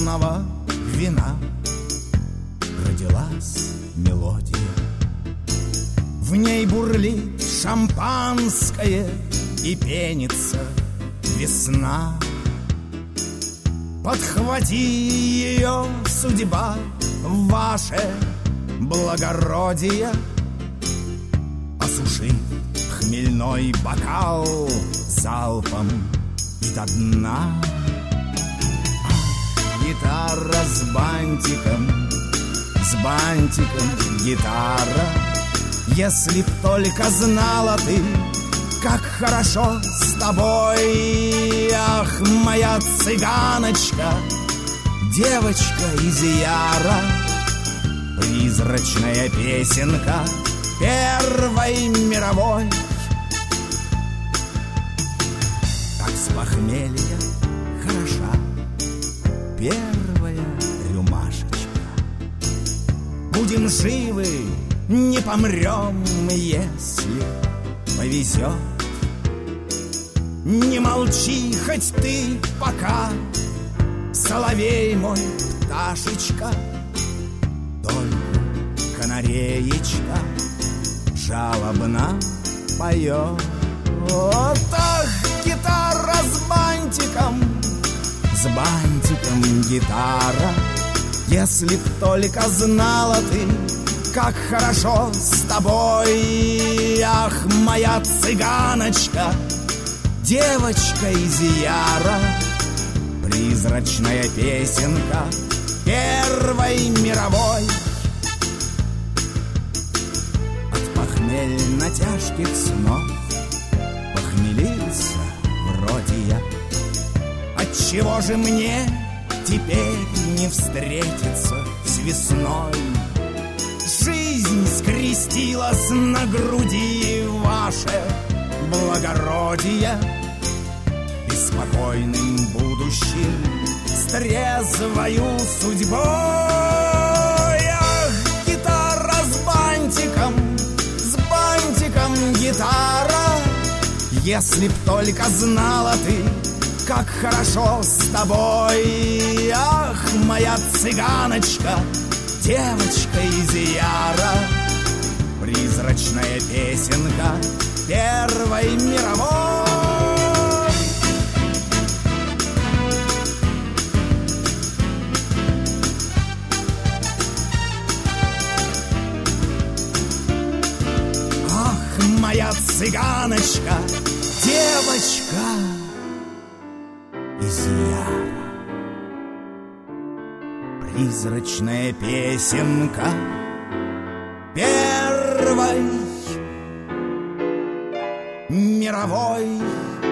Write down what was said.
красного вина родилась мелодия. В ней бурлит шампанское и пенится весна. Подхвати ее, судьба, ваше благородие. Осуши хмельной бокал залпом и до дна. Гитара с бантиком гитара. Если б только знала ты, как хорошо с тобой. Ах, моя цыганочка, девочка из Яра. Призрачная песенка Первой мировой. Как с похмелья хороша первая рюмашечка. Будем живы, не помрем, если повезет. Не молчи хоть ты пока, соловей мой, пташечка. Только канареечка жалобно поет. Ах, гитара с бантиком гитара. Если б только знала ты, как хорошо с тобой. Ах, моя цыганочка, девочка из Яра. Призрачная песенка Первой мировой. От похмельно тяжких снов похмелился вроде я. Отчего же мне теперь не встретиться с весной? Жизнь скрестилась на груди, ваше благородие. Беспокойным будущим с трезвою судьбой. Ах, гитара с бантиком гитара. Если б только знала ты, как хорошо с тобой. Ах, моя цыганочка, девочка из Яра. Призрачная песенка Первой мировой. Ах, моя цыганочка, девочка из Яра. Призрачная песенка Первой мировой.